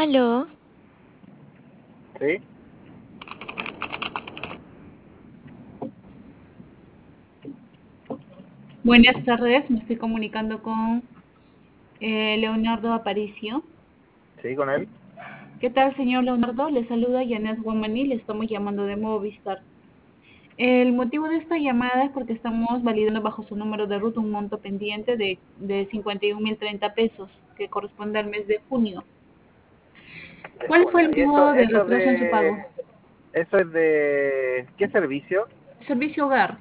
Aló, Sí, Buenas tardes, me estoy comunicando con Leonardo Aparicio. sí, con él. ¿Qué tal, señor Leonardo? Le saluda Janet Guamaní, le estamos llamando de Movistar. El motivo de esta llamada es porque estamos validando bajo su número de ruta un monto pendiente de 51.030 pesos, que corresponde al mes de junio. De ¿Cuál fue junio. el ¿Y eso, motivo de retraso en su pago? eso es de qué servicio? Servicio hogar.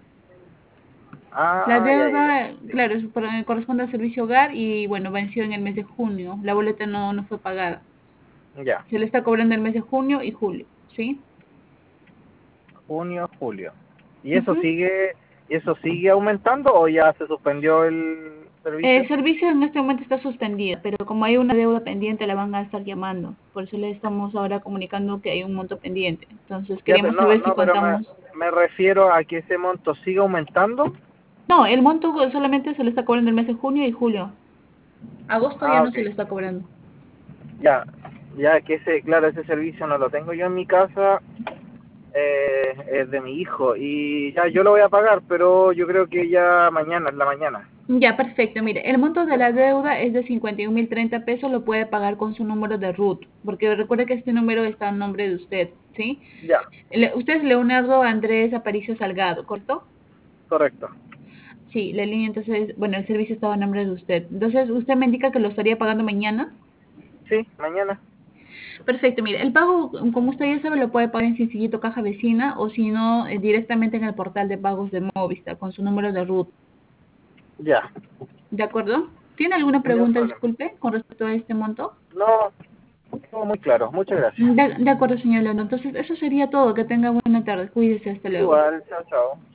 La Ya. deuda, Sí, claro, corresponde al servicio hogar y bueno, venció en el mes de junio. La boleta no fue pagada. ya. Se le está cobrando el mes de junio y julio, ¿sí? Junio, julio. Ujú. ¿Y eso sigue aumentando o ya se suspendió el El servicio? servicio en este momento está suspendido, pero como hay una deuda pendiente, la van a estar llamando. Por eso le estamos ahora comunicando que hay un monto pendiente. Entonces Ya, pero queríamos saber si pero contamos. me refiero a que ese monto sigue aumentando. No, el monto solamente se le está cobrando el mes de junio y julio. Agosto ya Ah, no ok. se le está cobrando. Ya, ya que claro, ese servicio no lo tengo yo en mi casa, es de mi hijo y ya yo lo voy a pagar, pero yo creo que ya mañana, en la mañana. Ya, perfecto. Mire, el monto de la deuda es de 51.030 pesos, lo puede pagar con su número de RUT, porque recuerde que este número está a nombre de usted, ¿sí? Ya, Usted es Leonardo Andrés Aparicio Salgado, ¿correcto? correcto. Sí, la línea, entonces, bueno, el servicio estaba a nombre de usted. Entonces, usted me indica que lo estaría pagando mañana. Sí, mañana. Perfecto, mire, el pago, como usted ya sabe, lo puede pagar en Sencillito Caja Vecina o si no, directamente en el portal de pagos de Movistar con su número de RUT. Ya, ¿De acuerdo? ¿Tiene alguna no hay pregunta, problema. disculpe, con respecto a este monto? No, todo muy claro. Muchas gracias. De acuerdo, señor León. Entonces, eso sería todo. Que tenga buena tarde. Cuídese, hasta luego. Igual, chao, chao.